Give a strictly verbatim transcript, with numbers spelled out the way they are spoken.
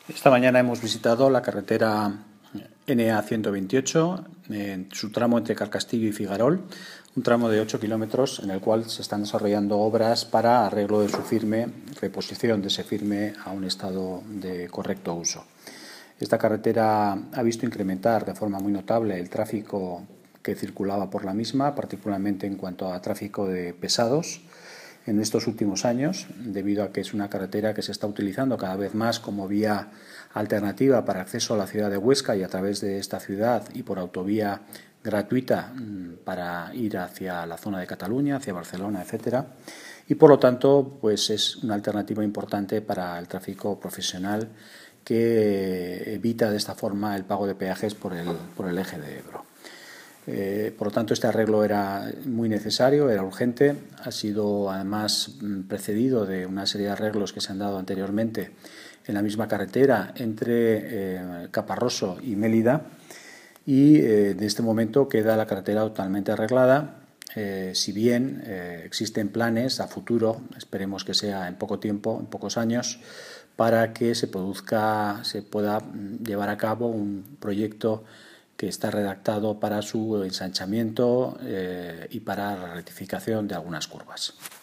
Esta mañana hemos visitado la carretera N A ciento veintiocho, en su tramo entre Carcastillo y Figarol, un tramo de ocho kilómetros en el cual se están desarrollando obras para arreglo de su firme, reposición de ese firme a un estado de correcto uso. Esta carretera ha visto incrementar de forma muy notable el tráfico que circulaba por la misma, particularmente en cuanto a tráfico de pesados, en estos últimos años, debido a que es una carretera que se está utilizando cada vez más como vía alternativa para acceso a la ciudad de Huesca y a través de esta ciudad y por autovía gratuita para ir hacia la zona de Cataluña, hacia Barcelona, etcétera. Y por lo tanto, pues es una alternativa importante para el tráfico profesional que evita de esta forma el pago de peajes por el, por el eje de Ebro. Eh, por lo tanto, este arreglo era muy necesario, era urgente, ha sido además precedido de una serie de arreglos que se han dado anteriormente en la misma carretera entre eh, Caparroso y Mélida y eh, de este momento queda la carretera totalmente arreglada, eh, si bien eh, existen planes a futuro, esperemos que sea en poco tiempo, en pocos años, para que se produzca, se pueda llevar a cabo un proyecto que está redactado para su ensanchamiento eh, y para la rectificación de algunas curvas.